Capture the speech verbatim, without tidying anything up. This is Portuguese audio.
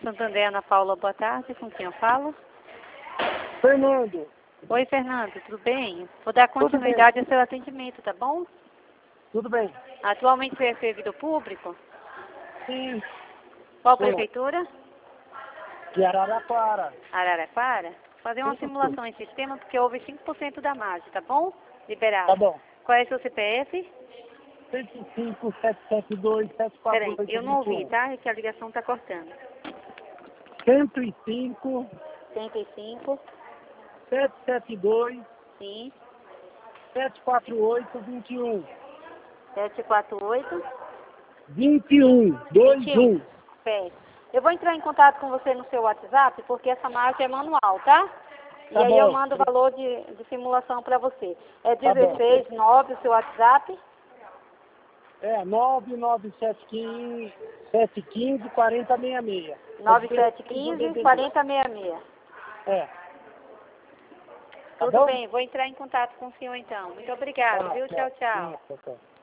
Santander, Ana Paula, boa tarde. Com quem eu falo? Fernando. Oi, Fernando, tudo bem? Vou dar continuidade ao seu atendimento, tá bom? Tudo bem? Atualmente você é servidor público? Sim. Qual Sim. prefeitura? De Araraquara. Araraquara? Fazer uma Sim. simulação em sistema porque houve cinco por cento da margem, tá bom? Liberado. Tá bom. Qual é o seu C P F? sete cinco sete sete dois sete quatro Peraí, oito eu não ouvi, vinte e um. tá? É que a ligação tá cortando. cento e cinco cento e cinco, sete sete dois sim, sete quatro oito vinte e um. sete quatro oito, vinte e um. dois vinte e um. um. Certo. Eu vou entrar em contato com você no seu WhatsApp, porque essa margem é manual, tá? E Tá aí eu bom. mando o valor de, de simulação para você. É Tá bom. dezesseis nove o seu WhatsApp? É nove nove sete um cinco sete um cinco quatro zero seis seis. nove sete um cinco, quatro zero seis seis. É. Tá Tudo bom? bem, vou entrar em contato com o senhor então. Muito obrigada, Tá, viu? tá. Tchau, tchau. Tá, tá.